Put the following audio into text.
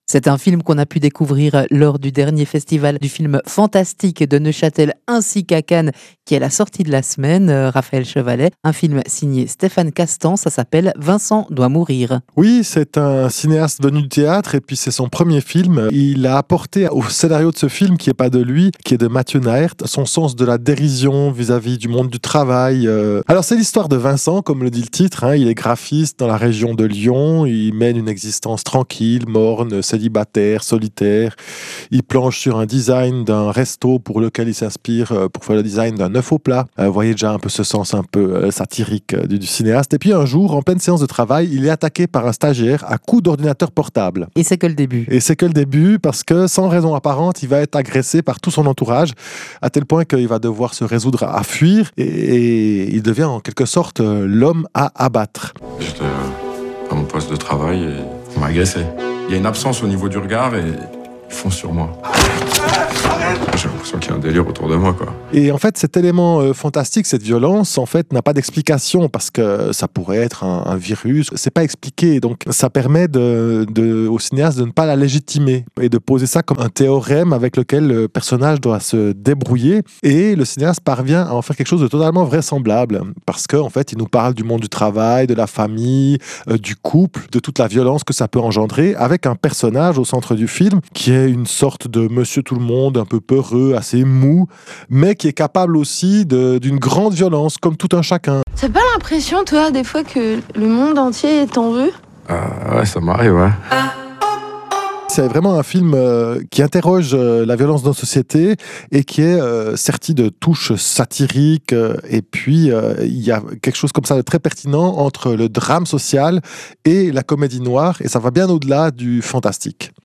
C'est un film qu'on a pu découvrir lors du dernier festival du film fantastique de Neuchâtel ainsi qu'à Cannes, qui est la sortie de la semaine, Raphaël Chevalet. Un film signé Stéphane Castan, ça s'appelle Vincent doit mourir. Oui, c'est un cinéaste venu du théâtre et puis c'est son premier film. Il a apporté au scénario de ce film, qui n'est pas de lui, qui est de Mathieu Naert, son sens de la dérision vis-à-vis du monde du travail. Alors c'est l'histoire de Vincent, comme le dit le titre, hein. Il est graphiste dans la région de Lyon, il mène une existence tranquille, morne, célibataire, solitaire. Il planche sur un design d'un resto pour lequel il s'inspire pour faire le design d'un œuf au plat. Vous voyez déjà un peu ce sens un peu satirique du cinéaste. Et puis un jour, en pleine séance de travail, il est attaqué par un stagiaire à coups d'ordinateur portable. Et c'est que le début. Et c'est que le début, parce que sans raison apparente, il va être agressé par tout son entourage, à tel point qu'il va devoir se résoudre à fuir, et il devient en quelque sorte l'homme à abattre. J'étais à mon poste de travail et on m'a agressé. Il y a une absence au niveau du regard et ils foncent sur moi. J'ai l'impression qu'il y a un délire autour de moi, quoi. Et en fait, cet élément fantastique, cette violence, en fait, n'a pas d'explication, parce que ça pourrait être un virus. C'est pas expliqué, donc ça permet au cinéaste de ne pas la légitimer et de poser ça comme un théorème avec lequel le personnage doit se débrouiller. Et le cinéaste parvient à en faire quelque chose de totalement vraisemblable, parce qu'en fait, il nous parle du monde du travail, de la famille, du couple, de toute la violence que ça peut engendrer, avec un personnage au centre du film qui est une sorte de monsieur tout le monde, un peu peureux, assez mou, mais qui est capable aussi d'une grande violence, comme tout un chacun. T'as pas l'impression, toi, des fois, que le monde entier t'en veut ? Ouais, ça m'arrive, ouais. C'est vraiment un film qui interroge la violence dans la société et qui est serti de touches satiriques. Et puis, il y a quelque chose comme ça de très pertinent entre le drame social et la comédie noire. Et ça va bien au-delà du fantastique.